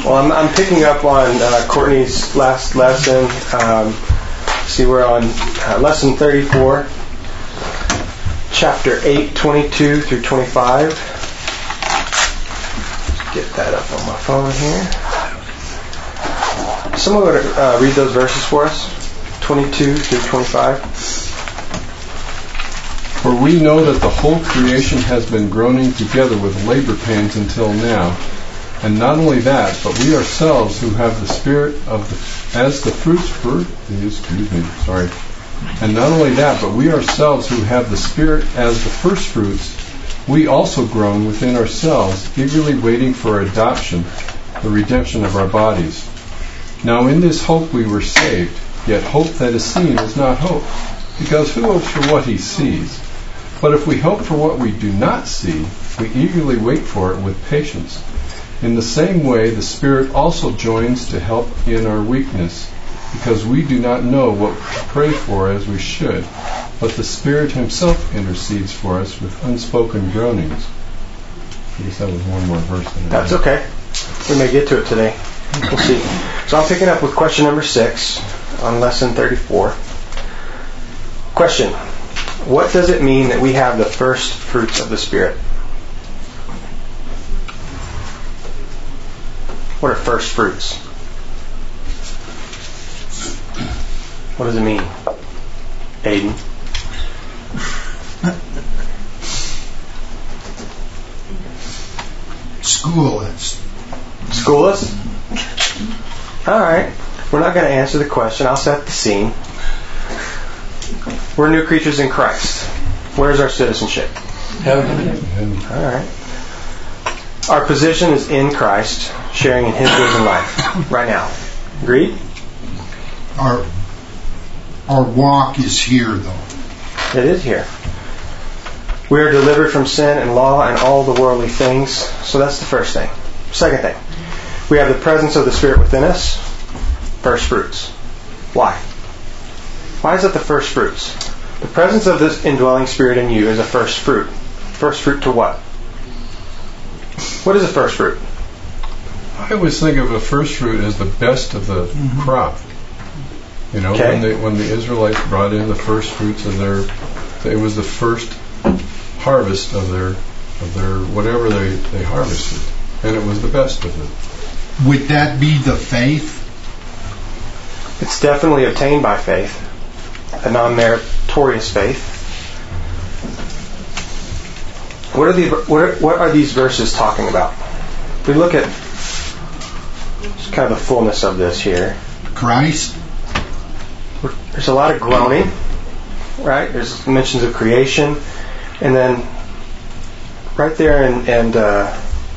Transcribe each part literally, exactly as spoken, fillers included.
Well, I'm, I'm picking up on uh, Courtney's last lesson. Um, see, we're on uh, lesson thirty-four, chapter eight, twenty-two through twenty-five. Get that up on my phone here. Someone would uh, read those verses for us, twenty-two through twenty-five. For we know that the whole creation has been groaning together with labor pains until now. And not only that, but we ourselves who have the Spirit of the, as the fruits for, excuse me, sorry. And not only that, but we ourselves who have the Spirit as the first fruits, we also groan within ourselves, eagerly waiting for adoption, the redemption of our bodies. Now in this hope we were saved, yet hope that is seen is not hope, because who hopes for what he sees? But if we hope for what we do not see, we eagerly wait for it with patience. In the same way, the Spirit also joins to help in our weakness, because we do not know what to pray for as we should, but the Spirit Himself intercedes for us with unspoken groanings. I guess that was one more verse. That's okay. We may get to it today. We'll see. So I'm picking up with question number six on lesson thirty-four. Question: what does it mean that we have the first fruits of the Spirit? What are first fruits? What does it mean? Aiden? School is. School is? Alright. We're not going to answer the question. I'll set the scene. We're new creatures in Christ. Where's our citizenship? Heaven. Alright. Our position is in Christ, sharing in His risen life right now. Agreed? Our our walk is here, though. It is here. We are delivered from sin and law and all the worldly things. So that's the first thing. Second thing, we have the presence of the Spirit within us. First fruits. Why? Why is that the first fruits? The presence of this indwelling Spirit in you is a first fruit. First fruit to what? What is a first fruit? I always think of a first fruit as the best of the mm-hmm. crop. You know, okay. when the when the Israelites brought in the first fruits of their, it was the first harvest of their of their whatever they, they harvested, and it was the best of it. Would that be the faith? It's definitely obtained by faith, a non-meritorious faith. What are these? What are, what are these verses talking about? If we look at just kind of the fullness of this here. Christ. There's a lot of groaning, right? There's mentions of creation, and then right there in and uh,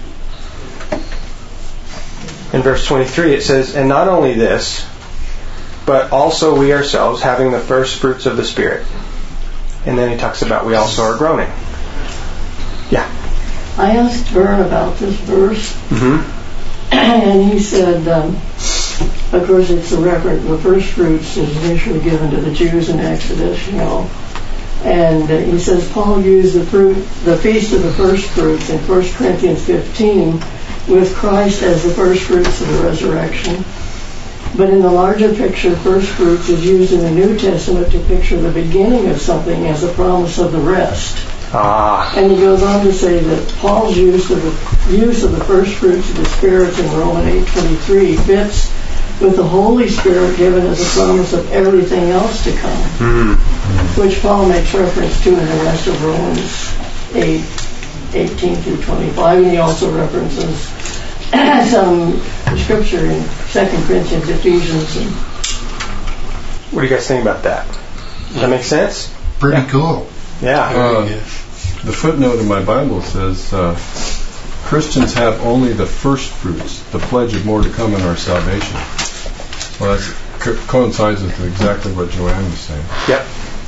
in verse twenty-three it says, "And not only this, but also we ourselves, having the first fruits of the Spirit." And then he talks about we also are groaning. Yeah. I asked Vern about this verse, mm-hmm. and he said, um, of course, it's the reference, the first fruits is initially given to the Jews in Exodus, you know. And uh, he says Paul used the fruit, the feast of the first fruits in First Corinthians fifteen with Christ as the first fruits of the resurrection. But in the larger picture, first fruits is used in the New Testament to picture the beginning of something as a promise of the rest. Ah. And he goes on to say that Paul's use of the use of the first fruits of the Spirit in Romans eight twenty-three fits with the Holy Spirit given as a promise of everything else to come, mm-hmm. which Paul makes reference to in the rest of Romans eight eighteen through twenty-five. And he also references some scripture in Second Corinthians, Ephesians. And what do you guys think about that? Does that make sense? Pretty yeah. cool. Yeah. Uh, the footnote in my Bible says uh, Christians have only the first fruits, the pledge of more to come in our salvation. Well, that co- coincides with exactly what Joanne was saying. Yep.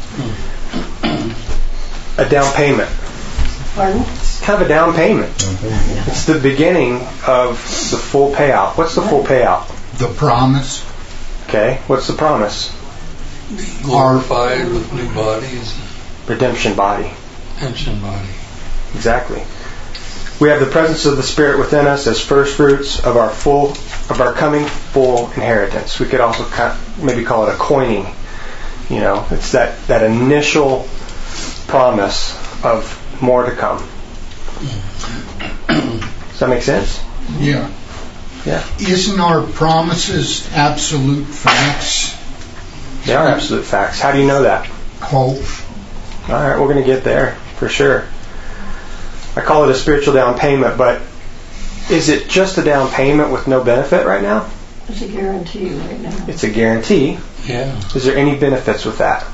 A down payment. Pardon? It's kind of a down payment. Down payment. It's the beginning of the full payout. What's the full payout? The promise. Okay. What's the promise? Glorified with new bodies. Redemption body. Redemption body. Exactly. We have the presence of the Spirit within us as first fruits of our full, of our coming full inheritance. We could also maybe call it a coining. You know, it's that, that initial promise of more to come. Does that make sense? Yeah. Yeah. Isn't our promises absolute facts? They are absolute facts. How do you know that? Hope. All right, we're going to get there for sure. I call it a spiritual down payment, but is it just a down payment with no benefit right now? It's a guarantee right now. It's a guarantee. Yeah. Is there any benefits with that?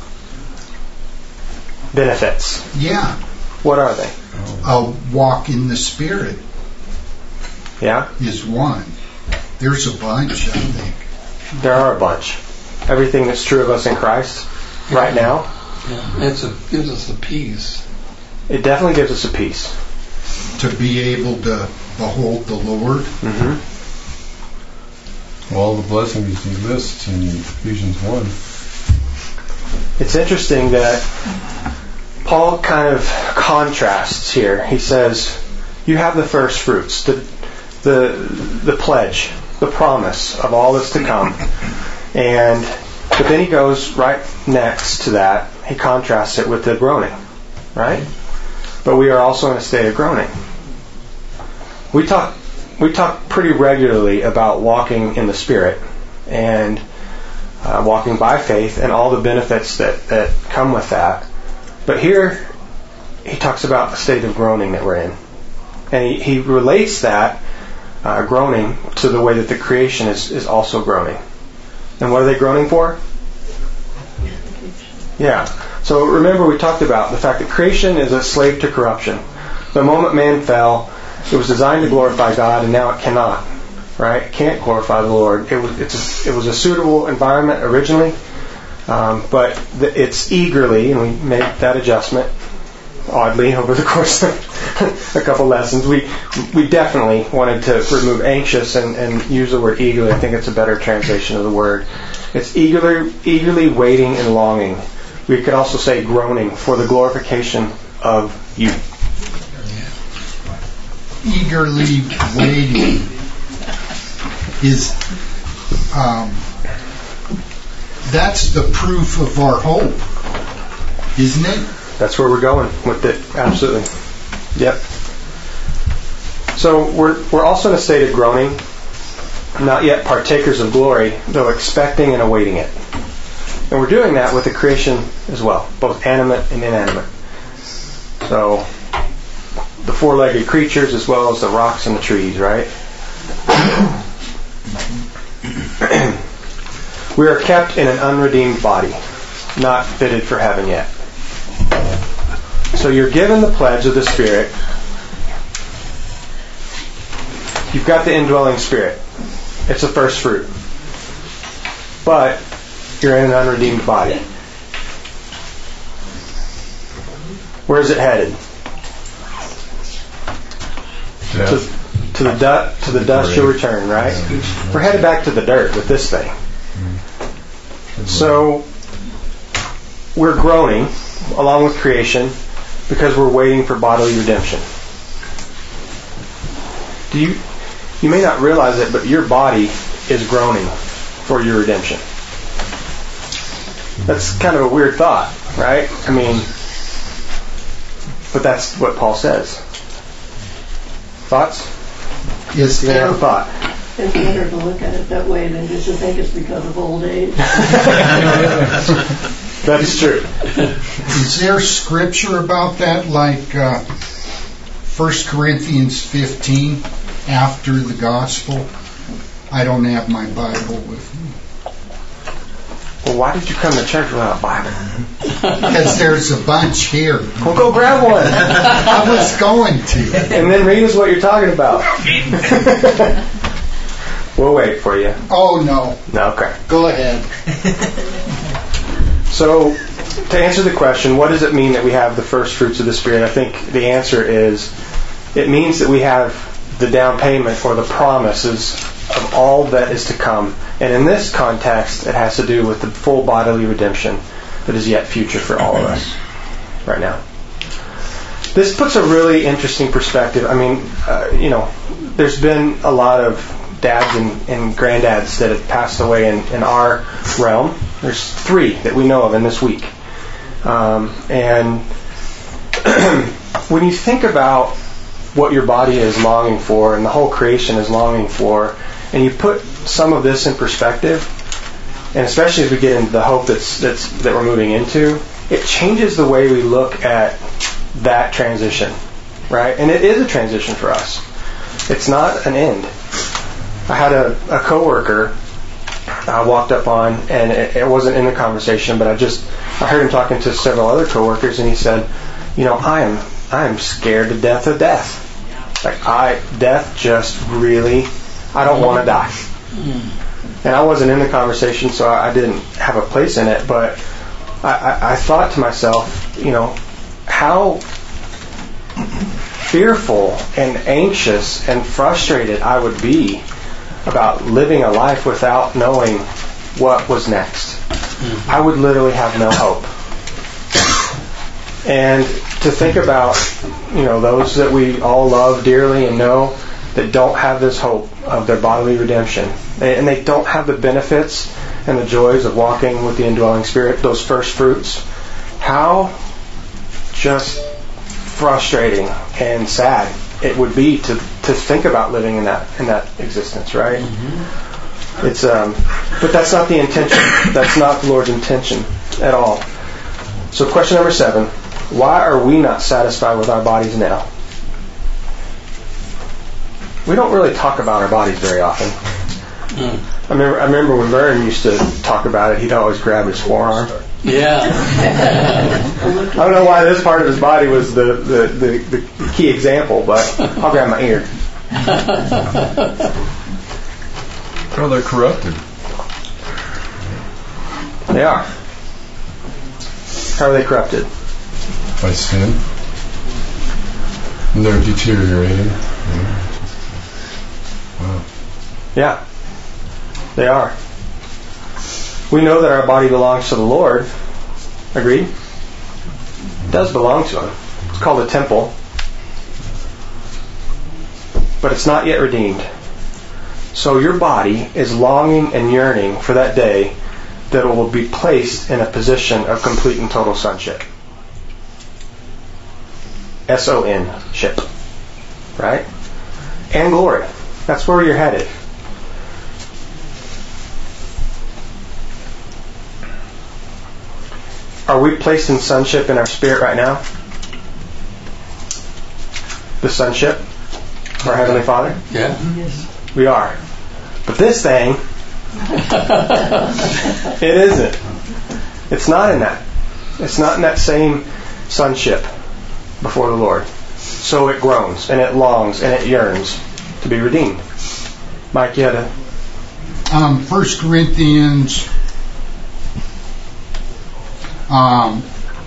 Benefits. Yeah. What are they? A walk in the Spirit Yeah? is one. There's a bunch, I think. There are a bunch. Everything that's true of us in Christ right now. Yeah. It's a, gives us a peace. It definitely gives us a peace. To be able to behold the Lord. Mm-hmm. Well, all the blessings he lists in Ephesians one. It's interesting that Paul kind of contrasts here. He says, you have the first fruits, the the the pledge, the promise of all that's to come. And but then he goes right next to that, he contrasts it with the groaning. Right? But we are also in a state of groaning. We talk we talk pretty regularly about walking in the Spirit and uh, walking by faith and all the benefits that, that come with that. But here he talks about a state of groaning that we're in. And he, he relates that uh, groaning to the way that the creation is, is also groaning. And what are they groaning for? Yeah. So remember we talked about the fact that creation is a slave to corruption. The moment man fell, it was designed to glorify God, and now it cannot. Right? It can't glorify the Lord. It was it's a, it was a suitable environment originally, um, but the, it's eagerly, and we made that adjustment oddly over the course of a couple lessons. We we definitely wanted to remove anxious and, and use the word eagerly. I think it's a better translation of the word. It's eagerly eagerly waiting and longing. We could also say groaning for the glorification of you. Eagerly waiting is um, that's the proof of our hope, isn't it? That's where we're going with it. Absolutely. Yep. So we're we're also in a state of groaning, not yet partakers of glory, though expecting and awaiting it. And we're doing that with the creation as well, both animate and inanimate. So the four-legged creatures as well as the rocks and the trees, right? We are kept in an unredeemed body, not fitted for heaven yet. So you're given the pledge of the Spirit. You've got the indwelling Spirit. It's a first fruit. But you're in an unredeemed body. Where's it headed? Yeah. To, to the du- to the dust you'll return, right? We're headed back to the dirt with this thing. So we're groaning along with creation because we're waiting for bodily redemption. Do you you may not realize it, but your body is groaning for your redemption. That's kind of a weird thought, right? I mean, but that's what Paul says. Thoughts? Yes, You may have a thought. It's better to look at it that way than just to think it's because of old age. That is true. Is there scripture about that, like uh, First Corinthians fifteen, after the gospel? I don't have my Bible with me. Well, why did you come to church without a Bible? Because there's a bunch here. Well, go grab one. I was going to. And then read us what you're talking about. We'll wait for you. Oh, no. No, okay. Go ahead. So, to answer the question, what does it mean that we have the first fruits of the Spirit? I think the answer is, it means that we have the down payment or the promises of all that is to come. And in this context, it has to do with the full bodily redemption that is yet future for all of us right now. this puts a really interesting perspective. I mean, uh, you know, there's been a lot of dads and, and granddads that have passed away in, in our realm. There's three that we know of in this week. Um, and when you think about what your body is longing for and the whole creation is longing for, and you put some of this in perspective, and especially as we get into the hope that's, that's that we're moving into, it changes the way we look at that transition, right? And it is a transition for us. It's not an end. I had a, a coworker I walked up on, and it, it wasn't in the conversation, but I just I heard him talking to several other coworkers, and he said, "You know, I am I am scared to death of death. Like I death just really I don't want to die." And I wasn't in the conversation, so I didn't have a place in it. But I, I, I thought to myself, you know, how fearful and anxious and frustrated I would be about living a life without knowing what was next. I would literally have no hope. And to think about, you know, those that we all love dearly and know that don't have this hope of their bodily redemption, they, and they don't have the benefits and the joys of walking with the indwelling Spirit, those first fruits, how just frustrating and sad it would be to, to think about living in that in that existence, right? Mm-hmm. It's um, but that's not the intention. That's not the Lord's intention at all. So, question number seven: why are we not satisfied with our bodies now? We don't really talk about our bodies very often. Mm. I remember I remember when Vern used to talk about it, he'd always grab his forearm. Yeah. I don't know why this part of his body was the, the, the, the key example, but I'll grab my ear. Well, they're corrupted. They are. How are they corrupted? By sin. And they're deteriorating. Yeah. Wow. Yeah, they are. We know that our body belongs to the Lord. Agreed? It does belong to Him. It's called a temple. But it's not yet redeemed. So your body is longing and yearning for that day that it will be placed in a position of complete and total sonship. S O N, ship. Right? And glory. That's where you're headed. Are we placed in sonship in our spirit right now? The sonship of our Heavenly Father? Yeah. Yes. We are. But this thing, it isn't. It's not in that. It's not in that same sonship before the Lord. So it groans and it longs and it yearns to be redeemed. Mike, you had a... Um, First Corinthians um,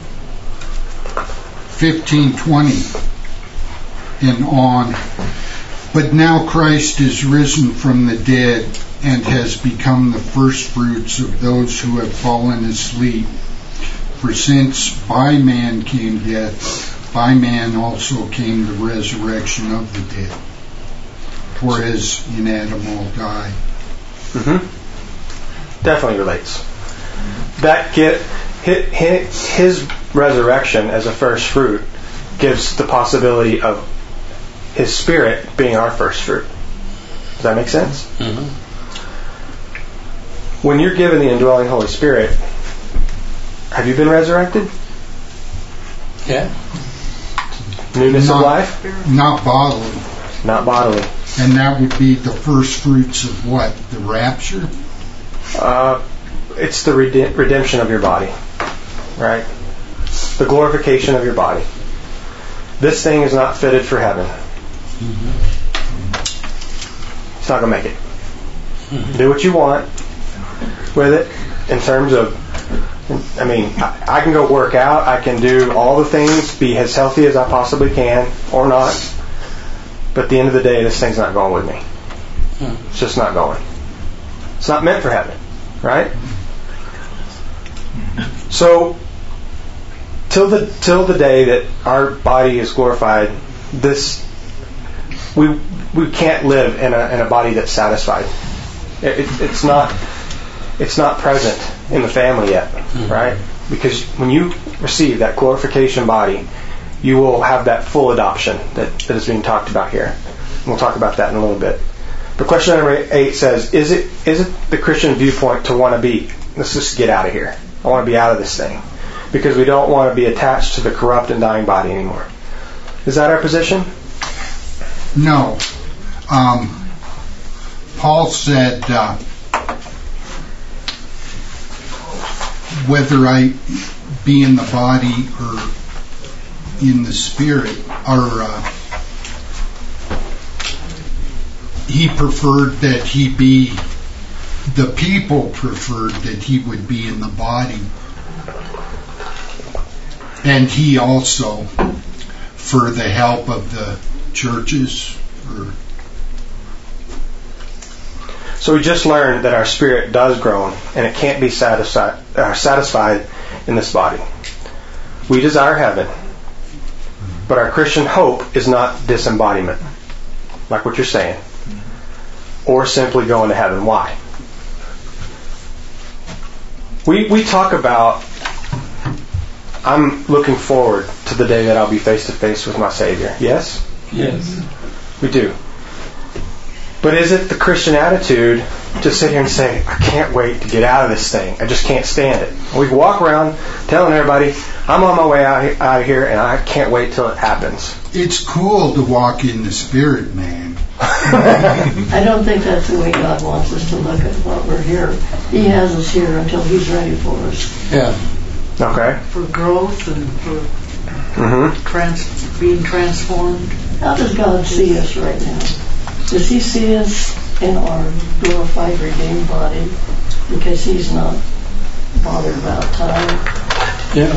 fifteen twenty and on. But now Christ is risen from the dead and has become the firstfruits of those who have fallen asleep. For since by man came death, by man also came the resurrection of the dead. For as in Adam all die. Mm-hmm. Definitely relates. That get his resurrection as a first fruit gives the possibility of His Spirit being our first fruit. Does that make sense? Mm-hmm. When you're given the indwelling Holy Spirit, have you been resurrected? Yeah. Newness not, of life? Not bodily. Not bodily. And that would be the first fruits of what? The rapture? Uh, it's the rede- redemption of your body. Right? The glorification of your body. This thing is not fitted for heaven. Mm-hmm. It's not going to make it. Mm-hmm. Do what you want with it in terms of, I mean, I, I can go work out, I can do all the things, be as healthy as I possibly can, or not, but at the end of the day, this thing's not going with me. Mm-hmm. It's just not going. It's not meant for heaven, right? So, till the till the day that our body is glorified, this we we can't live in a in a body that's satisfied. It, it, it's not it's not present in the family yet, right? Because when you receive that glorification body, you will have that full adoption that, that is being talked about here. And we'll talk about that in a little bit. But question number eight says, is it is it the Christian viewpoint to want to be, let's just get out of here. I want to be out of this thing. Because we don't want to be attached to the corrupt and dying body anymore. Is that our position? No. Um, Paul said, uh, whether I be in the body or in the spirit, or uh, he preferred that he be, the people preferred that he would be in the body. And he also, for the help of the churches. Or so we just learned that our spirit does groan, and it can't be satisfied, uh, satisfied in this body. We desire heaven, but our Christian hope is not disembodiment, like what you're saying, or simply going to heaven. Why? We we talk about, I'm looking forward to the day that I'll be face to face with my Savior. Yes? Yes. We do. But is it the Christian attitude to sit here and say, I can't wait to get out of this thing. I just can't stand it. We walk around telling everybody, I'm on my way out, out of here and I can't wait till it happens. It's cool to walk in the Spirit, man. I don't think that's the way God wants us to look at what we're here. He has us here until He's ready for us. Yeah. Okay. For growth and for Mm-hmm. trans- being transformed. How does God see us right now? Does He see us in our glorified, redeemed body because He's not bothered about time? Yeah.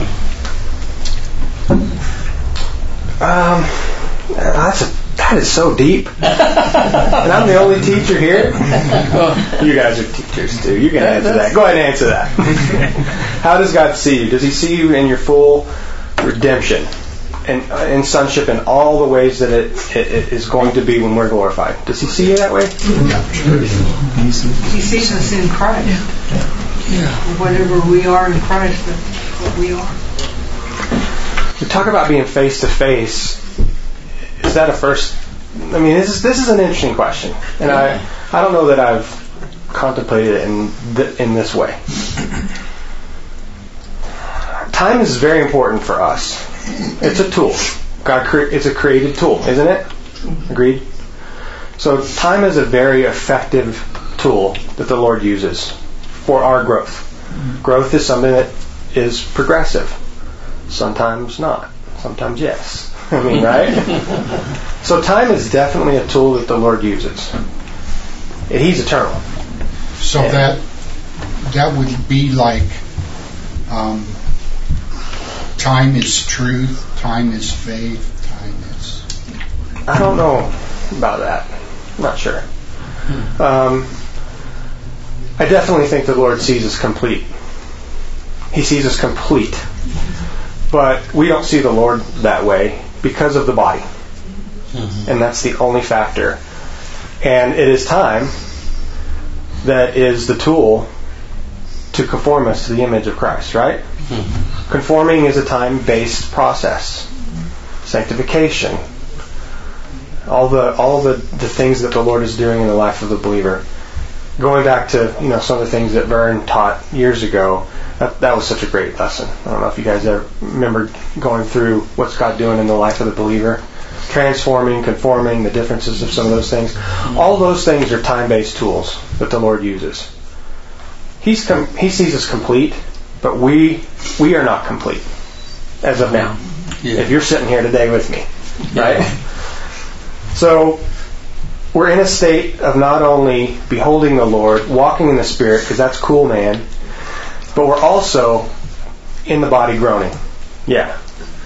Um, that's a, that is so deep. And I'm the only teacher here. You guys are teachers too. You can answer that. Go ahead and answer that. How does God see you? Does He see you in your full redemption and uh, in sonship in all the ways that it, it, it is going to be when we're glorified? Does He see you that way? He sees us in Christ. Yeah. Whatever we are in Christ, that's what we are. We talk about being face to face. Is that a first? I mean, this is this is an interesting question, and I I don't know that I've contemplated it in th- in this way. Time is very important for us. It's a tool. God cre- it's a created tool, isn't it? Agreed. So time is a very effective tool that the Lord uses for our growth. Growth is something that is progressive. Sometimes not. Sometimes yes. I mean, right? So time is definitely a tool that the Lord uses. And He's eternal. So Yeah. that that would be like um, time is truth, time is faith, time is... I don't know about that. I'm not sure. Um, I definitely think the Lord sees us complete. He sees us complete. But we don't see the Lord that way because of the body. Mm-hmm. And that's the only factor. And it is time that is the tool to conform us to the image of Christ, right? Mm-hmm. Conforming is a time-based process. Sanctification. All the all the, the things that the Lord is doing in the life of the believer. Going back to, you know, some of the things that Vern taught years ago, that, that was such a great lesson. I don't know if you guys ever remember going through what's God doing in the life of the believer. Transforming, conforming, the differences of some of those things. All those things are time-based tools that the Lord uses. He's com- He sees us complete, but we we are not complete as of now. Yeah. If you're sitting here today with me, right? Yeah. So we're in a state of not only beholding the Lord, walking in the Spirit, because that's cool, man, but we're also in the body groaning. Yeah.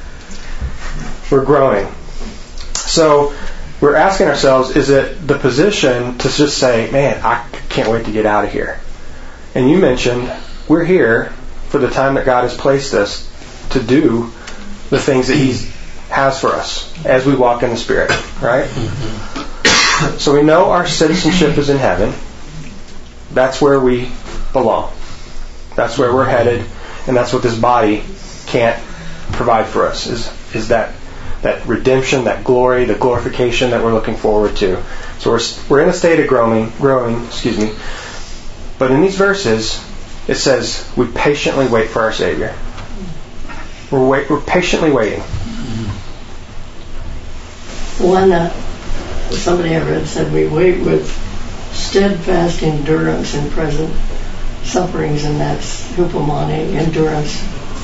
We're groaning. So we're asking ourselves, is it the position to just say, man, I can't wait to get out of here? And you mentioned we're here for the time that God has placed us to do the things that He has for us as we walk in the Spirit, right? So we know our citizenship is in heaven. That's where we belong. That's where we're headed, and that's what this body can't provide for us, is is that that redemption, that glory, the glorification that we're looking forward to. So we're we're in a state of growing, growing, excuse me. But in these verses, it says we patiently wait for our Savior. We're wait, we're patiently waiting. One, uh, somebody I read said we wait with steadfast endurance in present sufferings, and that's hupomone, endurance,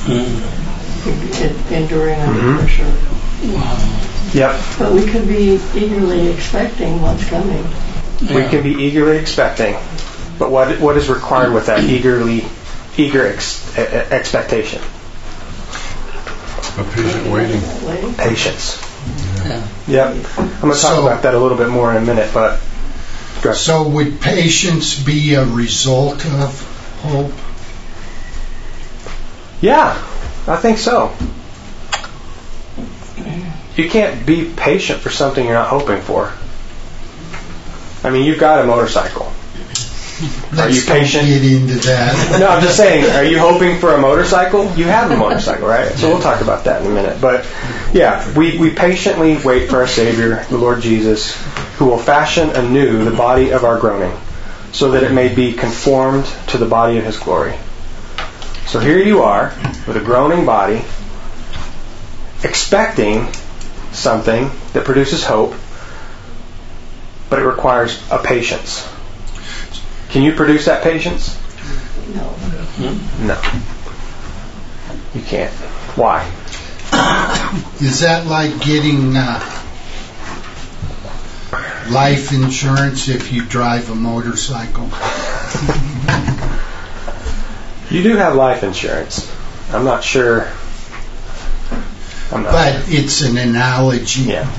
mm. enduring under mm-hmm. pressure. Wow. Yep. But we could be eagerly expecting what's coming. Yeah. We can be eagerly expecting, but what what is required with that eagerly eager ex, expectation? A patient waiting. waiting. Patience. Yeah. Yep. I'm going to talk so, about that a little bit more in a minute, but go ahead. So would patience be a result of hope? Yeah, I think so. You can't be patient for something you're not hoping for. I mean, you've got a motorcycle. Let's are you patient? Get into that. No, I'm just saying, are you hoping for a motorcycle? You have a motorcycle, right? So we'll talk about that in a minute. But yeah, we, we patiently wait for our Savior, the Lord Jesus, who will fashion anew the body of our groaning, so that it may be conformed to the body of His glory. So here you are, with a groaning body, expecting something that produces hope, but it requires a patience. Can you produce that patience? No. No. You can't. Why? Is that like getting uh, life insurance if you drive a motorcycle? You do have life insurance. I'm not sure. I'm not but sure. It's an analogy. Yeah.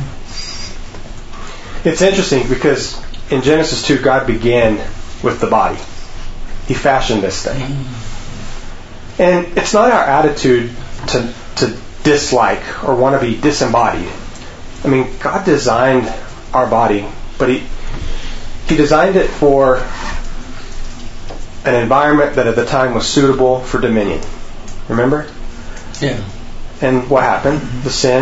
It's interesting because in Genesis two, God began with the body. He fashioned this thing. And it's not our attitude to to dislike or want to be disembodied. I mean, God designed our body, but He He designed it for an environment that at the time was suitable for dominion. Remember? Yeah. And what happened? The sin,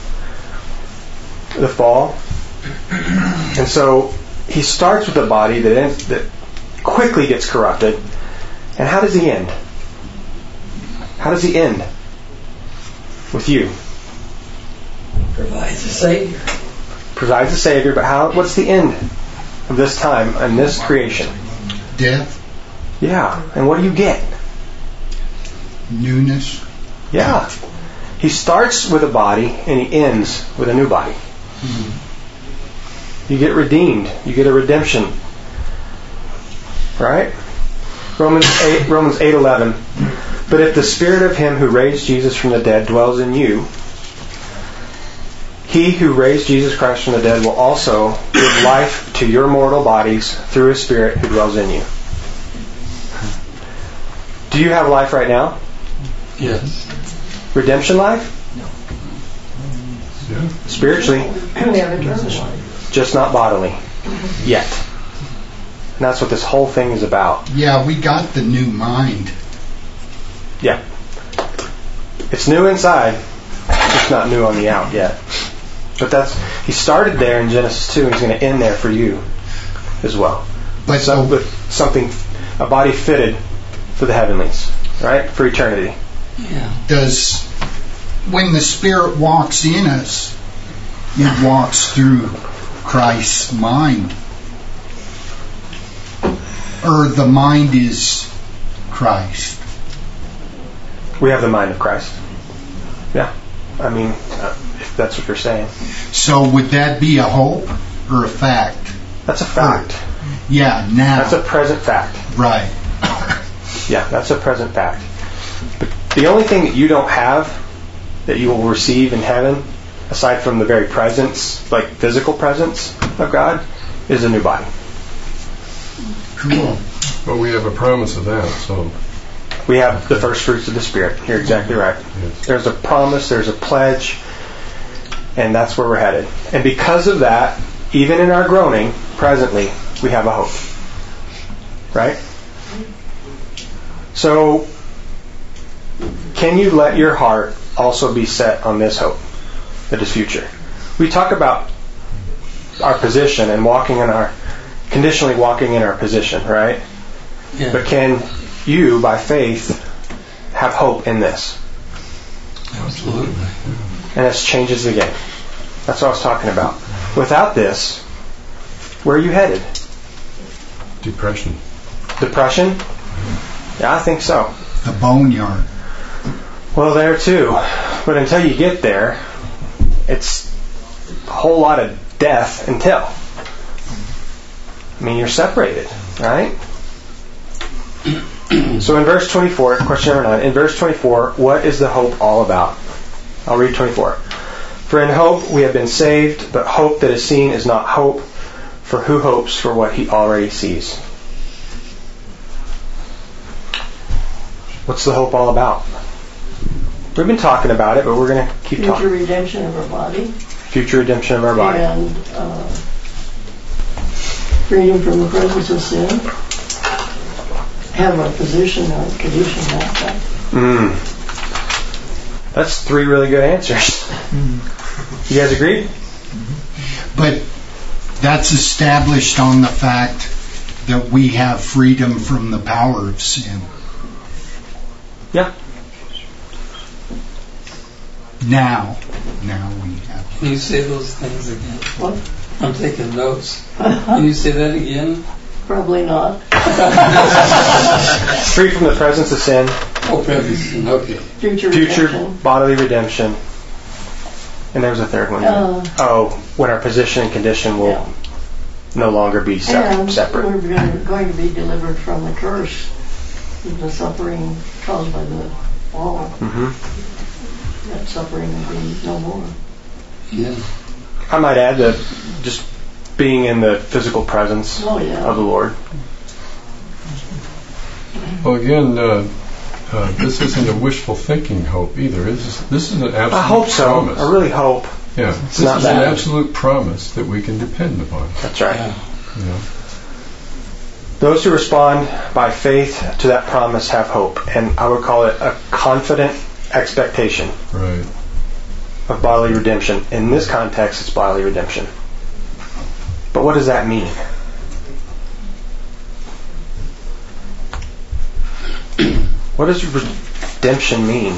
the fall. And so He starts with a body that ends, that quickly gets corrupted. And how does He end? How does He end? With you. Provides a Savior. Provides a Savior, but how? What's the end of this time and this creation? Death. Yeah. And what do you get? Newness. Yeah. He starts with a body and He ends with a new body. Mm-hmm. You get redeemed. You get a redemption. Right? Romans eight, Romans eight eleven. But if the Spirit of Him who raised Jesus from the dead dwells in you, He who raised Jesus Christ from the dead will also give life to your mortal bodies through His Spirit who dwells in you. Do you have life right now? Yes. Redemption life? Yeah. Spiritually. We have eternal life. Just not bodily. Yet. And that's what this whole thing is about. Yeah, we got the new mind. Yeah. It's new inside. It's just not new on the out yet. But that's, He started there in Genesis two, and He's going to end there for you as well. But so, with something, a body fitted for the heavenlies, right? For eternity. Yeah. Does, when the Spirit walks in us, it walks through Christ's mind? Or the mind is Christ? We have the mind of Christ. Yeah. I mean, uh, if that's what you're saying. So would that be a hope or a fact? That's a fact. Or, yeah, now. That's a present fact. Right. Yeah, that's a present fact. But the only thing that you don't have that you will receive in heaven, aside from the very presence, like physical presence of God, is a new body. Cool. But we have a promise of that, so We have the first fruits of the Spirit. You're exactly right. Yes. There's a promise, there's a pledge, and that's where we're headed. And because of that, even in our groaning, presently, we have a hope. Right? So, can you let your heart also be set on this hope that is future? We talk about our position and walking in our, conditionally walking in our position, right? Yeah. But can you, by faith, have hope in this? Absolutely. And this changes the game. That's what I was talking about. Without this, where are you headed? Depression. Depression? Yeah, I think so. The boneyard. Well, there too. But until you get there, it's a whole lot of death until. I mean, you're separated, right? So in verse twenty-four, question number nine, in verse twenty-four, what is the hope all about? I'll read twenty-four. For in hope we have been saved, but hope that is seen is not hope, for who hopes for what he already sees? What's the hope all about? We've been talking about it, but we're going to keep Future talking. redemption of our body. Future redemption of our body. And uh, freedom from the presence of sin. Have a position or condition like that. Mm. That's three really good answers. You guys agree? But that's established on the fact that we have freedom from the power of sin. Yeah. Now, now we have. Can you say those things again? What? I'm taking notes. Can you say that again? Probably not. Free from the presence of sin. Oh, presence. Okay. Future Future redemption. bodily redemption. And there was a third one. Uh, oh, when our position and condition will Yeah. no longer be se- And separate. we're going going to be delivered from the curse, the suffering caused by the fall. Mm-hmm. That suffering will be no more. Yeah. I might add that just being in the physical presence Oh, yeah. of the Lord. Well, again, uh, uh, this isn't a wishful thinking hope either. This is, this is an absolute I hope so. promise. I really hope. Yeah, this not is bad. an absolute promise that we can depend upon. That's right. Yeah. You know? Those who respond by faith to that promise have hope. And I would call it a confident expectation Right. of bodily redemption. In this context, it's bodily redemption. But what does that mean? What does redemption mean?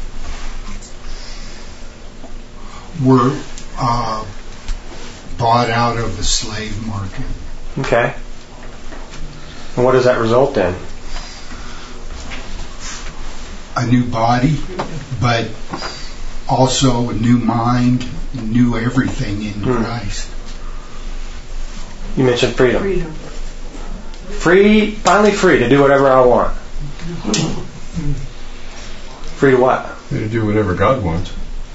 We're uh, bought out of the slave market. Okay. And what does that result in? A new body, but also a new mind, new everything in Hmm. Christ. You mentioned freedom. Freedom. Free, finally free to do whatever I want. Free to what? To do whatever God wants.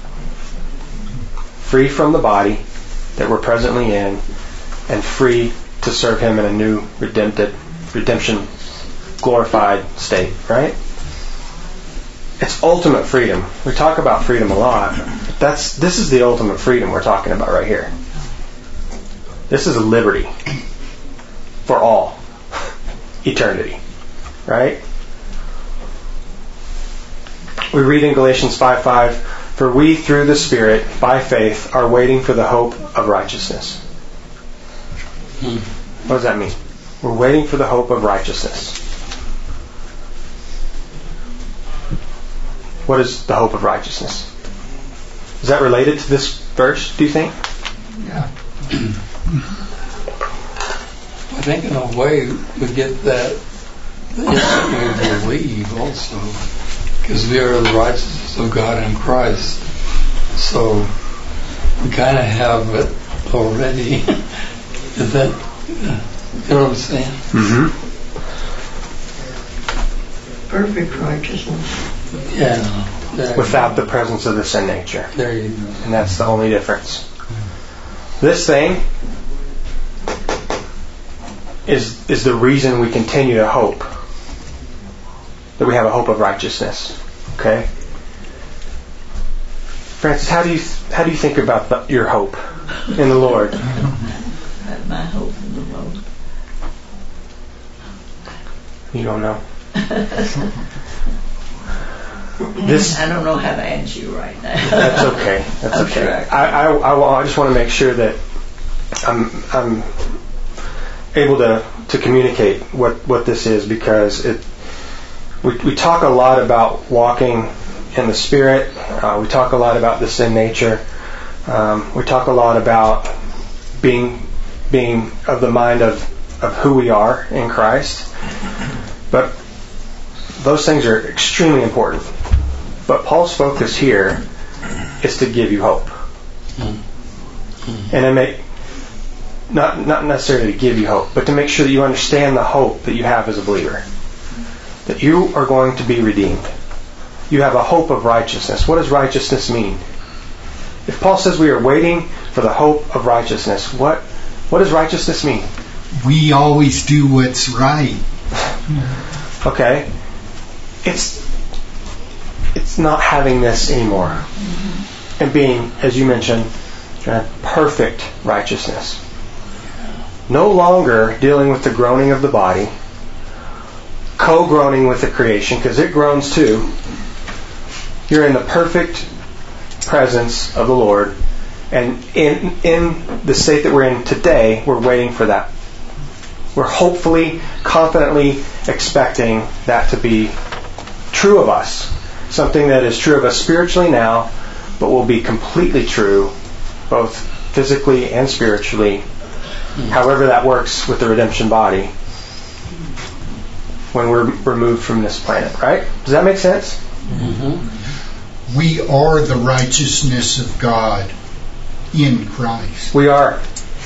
Free from the body that we're presently in, and free to serve Him in a new redempted, redemption, glorified state, right? It's ultimate freedom. We talk about freedom a lot. That's this is the ultimate freedom we're talking about right here. This is a liberty for all eternity, right? We read in Galatians five five, for we through the Spirit, by faith, are waiting for the hope of righteousness. Hmm. What does that mean? We're waiting for the hope of righteousness. What is the hope of righteousness? Is that related to this verse, do you think? Yeah. I think in a way we get that if we believe also, because we are the righteousness of God in Christ. So we kind of have it already. Is that, you know what I'm saying? Mm-hmm. Perfect righteousness. Yeah. There, Without the presence of the sin nature. There you go. And that's the only difference. This thing is is the reason we continue to hope. that we have a hope of righteousness. Okay? Francis, how do you how do you think about the, your hope in the Lord? I don't have my hope in the Lord. You don't know. This, I don't know how to answer you right now. That's okay. That's I'm okay. sure I I, I, I, I just want to make sure that I'm I'm able to, to communicate what, what this is, because it we we talk a lot about walking in the Spirit. Uh, we talk a lot about the sin nature. Um, we talk a lot about being being of the mind of, of who we are in Christ. But those things are extremely important. But Paul's focus here is to give you hope. And to make, not, not necessarily to give you hope, but to make sure that you understand the hope that you have as a believer. That you are going to be redeemed. You have a hope of righteousness. What does righteousness mean? If Paul says we are waiting for the hope of righteousness, what, what does righteousness mean? We always do what's right. Okay. It's it's not having this anymore. And being, as you mentioned, perfect righteousness. No longer dealing with the groaning of the body, co-groaning with the creation, because it groans too. You're in the perfect presence of the Lord, and in in the state that we're in today, we're waiting for that. We're hopefully, confidently expecting that to be true of us. Something that is true of us spiritually now, but will be completely true both physically and spiritually, however that works with the redemption body, when we're removed from this planet, right? Does that make sense? Mm-hmm. We are the righteousness of God in Christ. We are.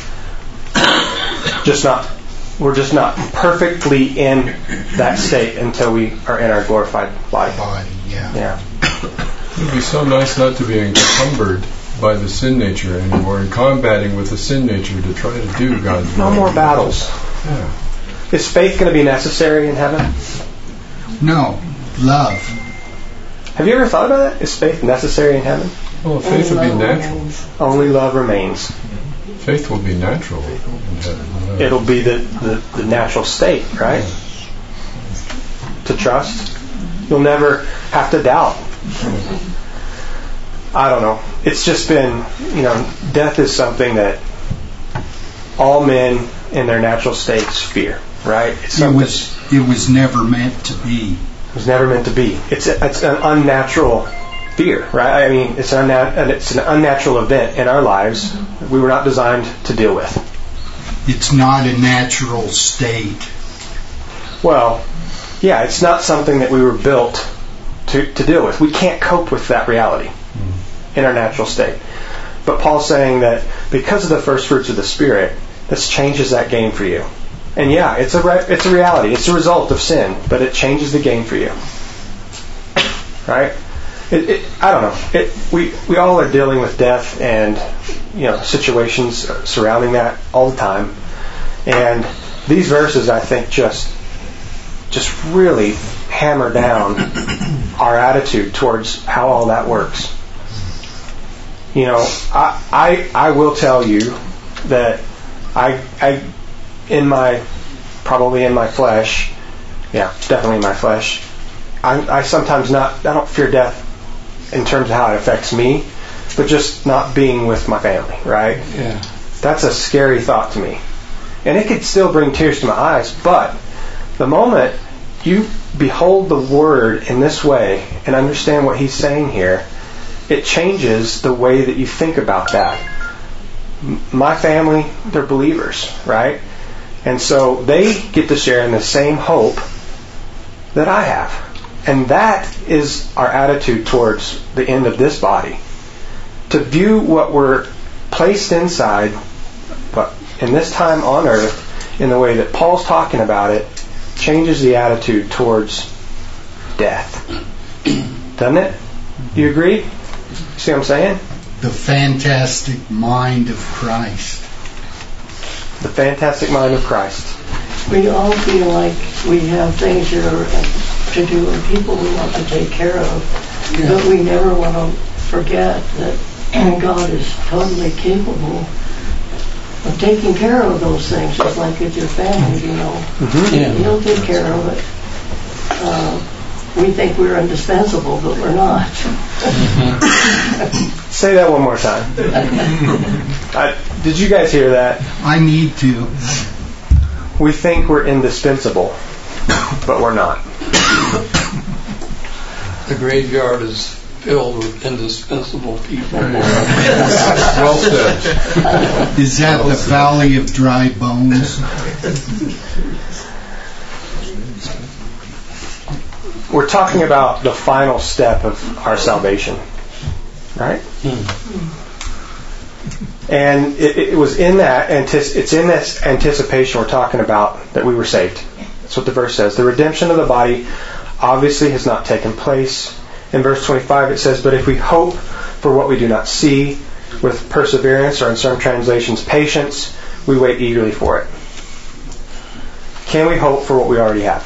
Just not, we're just not perfectly in that state until we are in our glorified body. Body, yeah. Yeah. It would be so nice not to be encumbered by the sin nature anymore and combating with the sin nature to try to do God's will. No more battles. Yeah. Is faith going to be necessary in heaven? No. Love. Have you ever thought about that? Is faith necessary in heaven? Well, faith would be natural. Only love remains. Faith will be natural in heaven. It'll be the, the, the natural state, right? To trust. You'll never have to doubt. I don't know. It's just been, you know, death is something that all men in their natural states fear, right? It's it was it was never meant to be. It was never meant to be. It's a, it's an unnatural fear, right? I mean, it's an unnat- it's an unnatural event in our lives we were not designed to deal with. It's not a natural state. Well, yeah, it's not something that we were built to, to deal with. We can't cope with that reality in our natural state. But Paul's saying that because of the first fruits of the Spirit, this changes that game for you. And yeah, it's a re- it's a reality. It's a result of sin, but it changes the game for you. Right? It, it, I don't know. It, we we all are dealing with death and, you know, situations surrounding that all the time. And these verses, I think, just just really hammer down our attitude towards how all that works. You know, I I, I will tell you that I I in my probably in my flesh, yeah, definitely in my flesh, I I sometimes not I don't fear death in terms of how it affects me, but just not being with my family, right? Yeah. That's a scary thought to me. And it could still bring tears to my eyes, but the moment you behold the Word in this way and understand what he's saying here, it changes the way that you think about that. My family, they're believers, right? And so they get to share in the same hope that I have. And that is our attitude towards the end of this body. To view what we're placed inside, but in this time on earth, in the way that Paul's talking about it, changes the attitude towards death. Doesn't it? Do you agree? See what I'm saying? The fantastic mind of Christ. The fantastic mind of Christ. We all feel like we have things that are to do and people we want to take care of. Yeah. But we never want to forget that God is totally capable of taking care of those things, just like with your family, you know. Mm-hmm. Yeah. He'll take care of it. Uh, we think we're indispensable, but we're not. Mm-hmm. Say that one more time. I, did you guys hear that? I need to. We think we're indispensable, but we're not. The graveyard is filled with indispensable people. Well said. Is that well the said. Valley of Dry Bones? We're talking about the final step of our salvation, right? Hmm. And it, it was in that, it's in this anticipation we're talking about that we were saved. That's what the verse says. The redemption of the body obviously has not taken place. In verse twenty-five it says, but if we hope for what we do not see, with perseverance, or in some translations, patience, we wait eagerly for it. Can we hope for what we already have?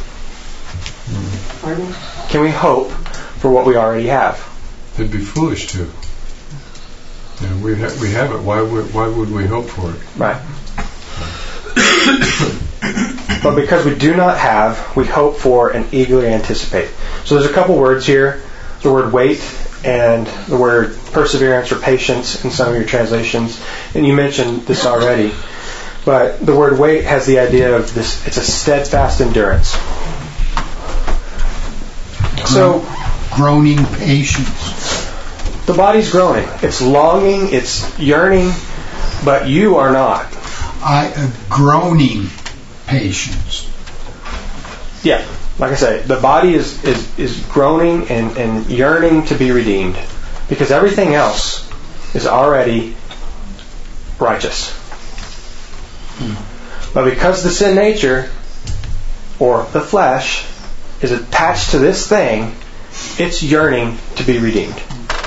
Pardon? Can we hope for what we already have? It'd be foolish to. You know, we, ha- we have it. Why would, why would we hope for it? Right. But because we do not have, we hope for and eagerly anticipate. So there's a couple words here. The word wait and the word perseverance or patience in some of your translations. And you mentioned this already. But the word wait has the idea of this, it's a steadfast endurance. So, groaning patience. The body's groaning. It's longing, it's yearning, but you are not. I uh, groaning patience. Yeah, like I say, the body is, is, is groaning and, and yearning to be redeemed because everything else is already righteous. Hmm. But because the sin nature, or the flesh, is attached to this thing, it's yearning to be redeemed.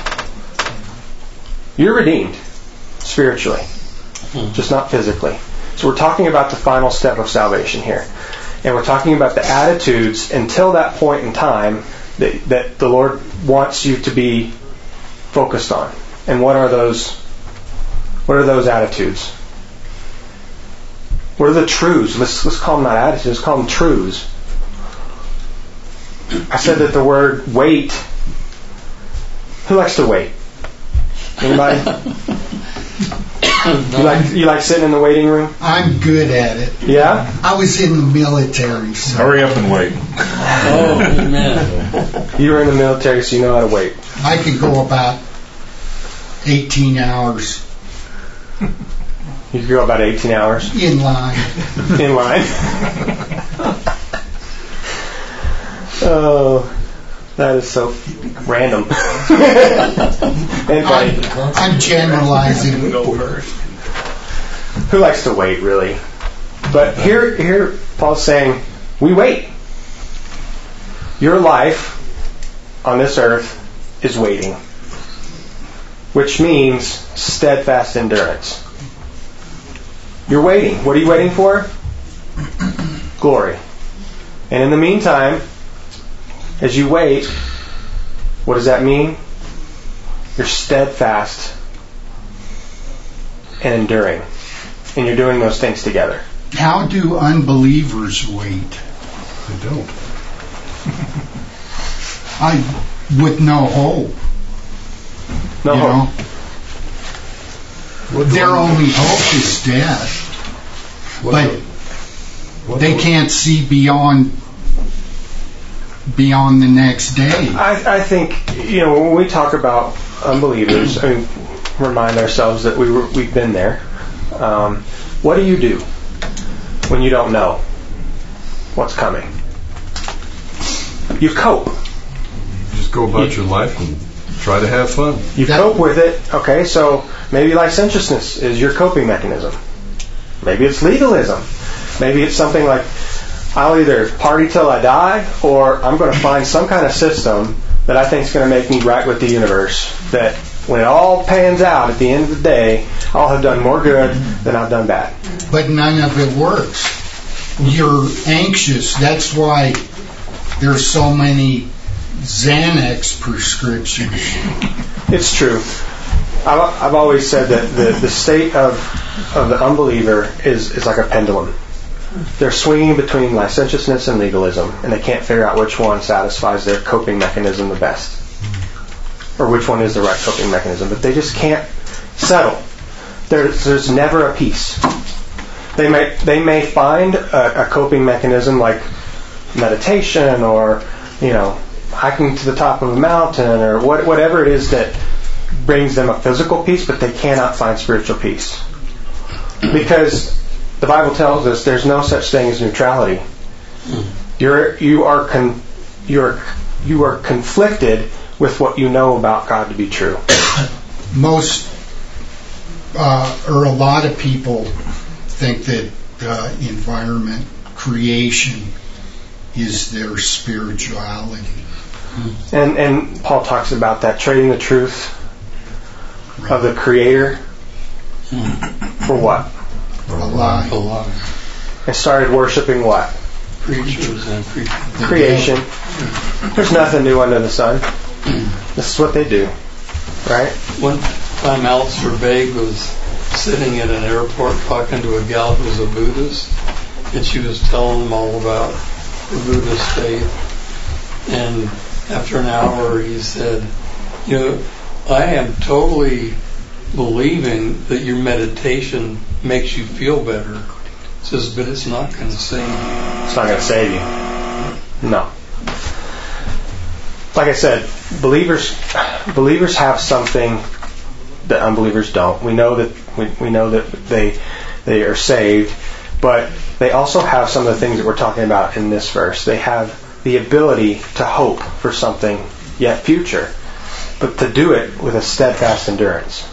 You're redeemed spiritually, hmm. just not physically. So we're talking about the final step of salvation here. And we're talking about the attitudes until that point in time that, that the Lord wants you to be focused on. And what are those what are those attitudes? What are the truths? Let's let's call them not attitudes, let's call them truths. I said that the word wait. Who likes to wait? Anybody? You like you like sitting in the waiting room? I'm good at it. Yeah? I was in the military. So. Hurry up and wait. Oh, amen. You were in the military, so you know how to wait. I could go about eighteen hours. You could go about eighteen hours? In line. In line? Oh, that is so random. And funny. I'm, I'm generalizing. Who likes to wait, really? But here, here, Paul's saying, we wait. Your life on this earth is waiting, which means steadfast endurance. You're waiting. What are you waiting for? Glory. And in the meantime, as you wait, what does that mean? You're steadfast and enduring. And you're doing those things together. How do unbelievers wait? They don't. I with no hope. No you hope. Know? Their only hope is death. What but what they can't see beyond beyond the next day. I, I think, you know, when we talk about unbelievers, I mean, remind ourselves that we were, we've been there. Um, what do you do when you don't know what's coming? You cope. You just go about you, your life and try to have fun. You that, cope with it. Okay, so maybe licentiousness is your coping mechanism. Maybe it's legalism. Maybe it's something like, I'll either party till I die, or I'm going to find some kind of system that I think is going to make me right with the universe. That when it all pans out at the end of the day, I'll have done more good than I've done bad. But none of it works. You're anxious. That's why there's so many Xanax prescriptions. It's true. I've, I've always said that the, the state of of the unbeliever is, is like a pendulum. They're swinging between licentiousness and legalism, and they can't figure out which one satisfies their coping mechanism the best, or which one is the right coping mechanism. But they just can't settle. There's, there's never a peace. They may they may find a, a coping mechanism like meditation, or you know, hiking to the top of a mountain, or what, whatever it is that brings them a physical peace, but they cannot find spiritual peace. Because the Bible tells us there's no such thing as neutrality. You're you are con, you're you are conflicted with what you know about God to be true. Most uh, or a lot of people think that uh, environment creation is their spirituality. And and Paul talks about that, trading the truth Right. of the Creator for what? A lie. A lot. And started worshiping what? Preachers and preachers. Creation. There's nothing new under the sun. This is what they do, right? One time Alistair Begg was sitting at an airport talking to a gal who was a Buddhist, and she was telling him all about the Buddhist faith. And after an hour he said, you know, I am totally believing that your meditation makes you feel better. He says, but it's not going to save you. It's not going to save you. No. Like I said, believers believers have something that unbelievers don't. We know that we, we know that they they are saved, but they also have some of the things that we're talking about in this verse. They have the ability to hope for something yet future, but to do it with a steadfast endurance.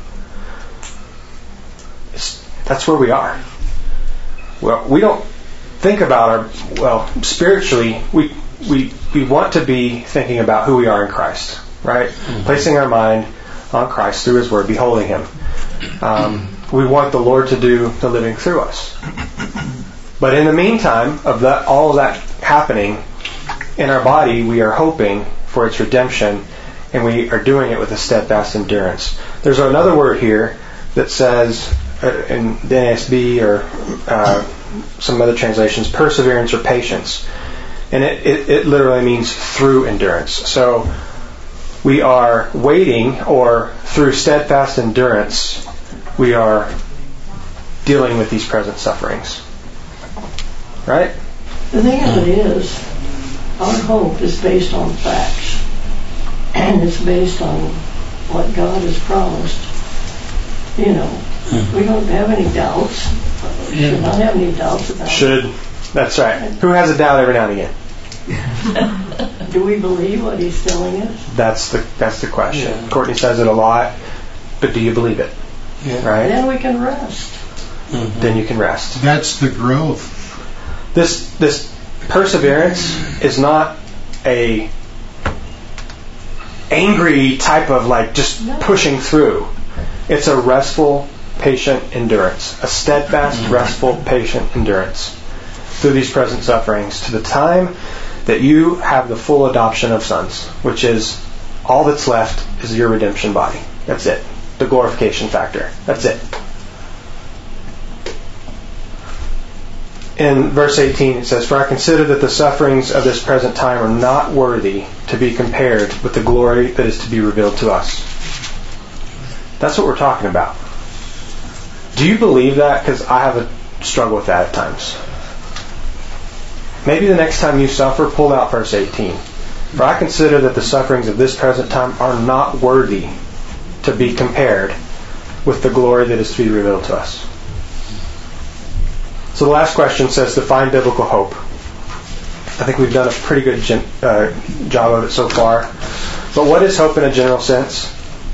It's, that's where we are. Well, we don't think about our, well, spiritually, we we we want to be thinking about who we are in Christ, right? Mm-hmm. Placing our mind on Christ through His Word, beholding Him. Um, we want the Lord to do the living through us. But in the meantime of that, all of that happening in our body, we are hoping for its redemption, and we are doing it with a steadfast endurance. There's another word here that says, uh, in the N A S B or uh, some other translations, perseverance or patience. And it, it, it literally means through endurance. So we are waiting, or through steadfast endurance, we are dealing with these present sufferings. Right? The thing of it is, our hope is based on facts. And it's based on what God has promised. You know, mm-hmm. we don't have any doubts. We should not have any doubts about should. it. Should. That's right. Who has a doubt every now and again? Do we believe what He's telling us? That's the that's the question. Yeah. Courtney says it a lot, but do you believe it? Yeah. Right? Then we can rest. Mm-hmm. Then you can rest. That's the growth. This this perseverance is not a angry type of like just no. pushing through. It's a restful, patient endurance. A steadfast, mm-hmm. restful, patient endurance through these present sufferings to the time that you have the full adoption of sons, which is all that's left is your redemption body. That's it. The glorification factor. That's it. In verse eighteen it says, "For I consider that the sufferings of this present time are not worthy to be compared with the glory that is to be revealed to us." That's what we're talking about. Do you believe that? Because I have a struggle with that at times. Maybe the next time you suffer, pull out verse eighteen. "For I consider that the sufferings of this present time are not worthy to be compared with the glory that is to be revealed to us." So the last question says, define biblical hope. I think we've done a pretty good gen- uh, job of it so far. But what is hope in a general sense?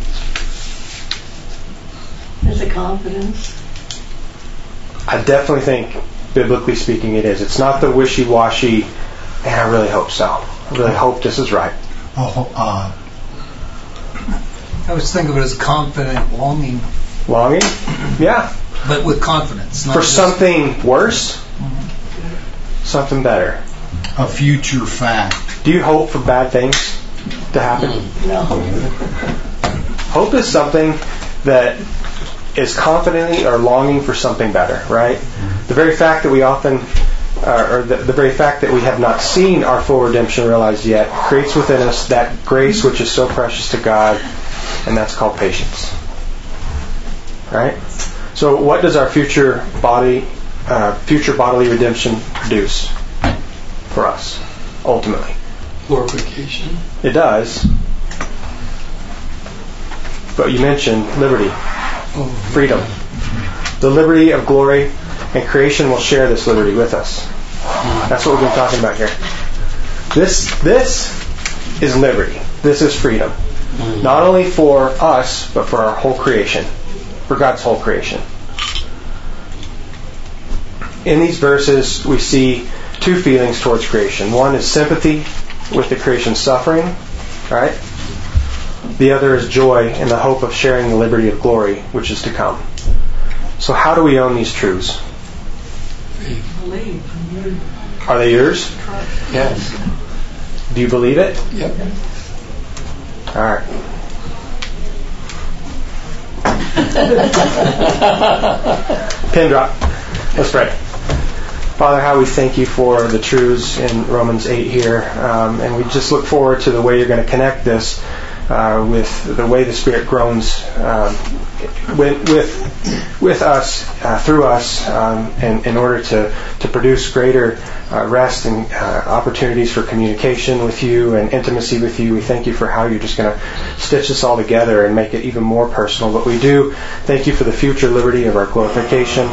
It's a confidence. I definitely think, biblically speaking, it is. It's not the wishy-washy, man, I really hope so. I really hope this is right. Oh, uh, I always think of it as confident longing. Longing? Yeah. But with confidence. Not For just something worse? Mm-hmm. Something better. a future fact. Do you hope for bad things to happen? No. Hope is something that is confidently or longing for something better, right? The very fact that we often, uh, or the, the very fact that we have not seen our full redemption realized yet, creates within us that grace which is so precious to God, and that's called patience. Right? So, what does our future body, uh, future bodily redemption produce for us, ultimately? Glorification. It does. But you mentioned liberty, freedom. The liberty of glory, and creation will share this liberty with us. That's what we've been talking about here. This, this is liberty. This is freedom. Not only for us, but for our whole creation. For God's whole creation. In these verses, we see two feelings towards creation. One is sympathy with the creation's suffering, right? The other is joy in the hope of sharing the liberty of glory, which is to come. So how do we own these truths? Believe. Are they yours? Yes. Do you believe it? Yep. All right. Pin drop. Let's pray. Father, how we thank you for the truths in Romans eight here, um, and we just look forward to the way you're going to connect this uh, with the way the Spirit groans um, with, with with us, uh, through us, um, in, in order to, to produce greater uh, rest and uh, opportunities for communication with you and intimacy with you. We thank you for how you're just going to stitch this all together and make it even more personal. But we do thank you for the future liberty of our glorification.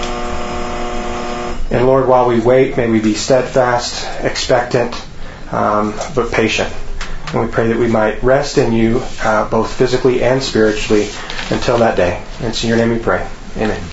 And Lord, while we wait, may we be steadfast, expectant, um, but patient. And we pray that we might rest in you, uh, both physically and spiritually, until that day. And it's in your name we pray. Amen.